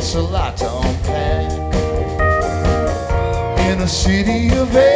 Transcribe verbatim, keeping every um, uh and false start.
it's a lot to unpack. In a city of hate,